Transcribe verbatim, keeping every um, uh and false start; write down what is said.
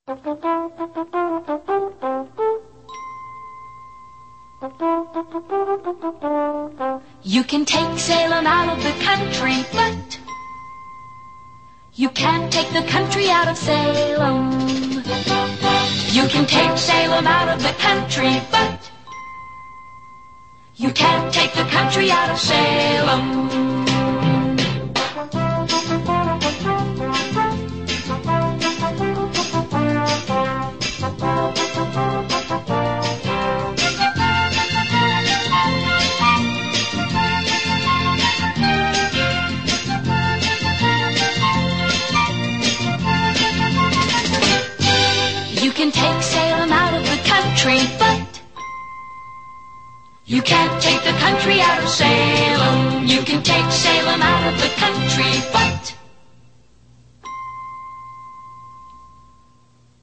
You can take Salem out of the country, but you can't take the country out of Salem. You can take Salem out of the country, but you can't take the country out of Salem. You can take Salem out of the country, but you can't take the country out of Salem. You can take Salem out of the country, but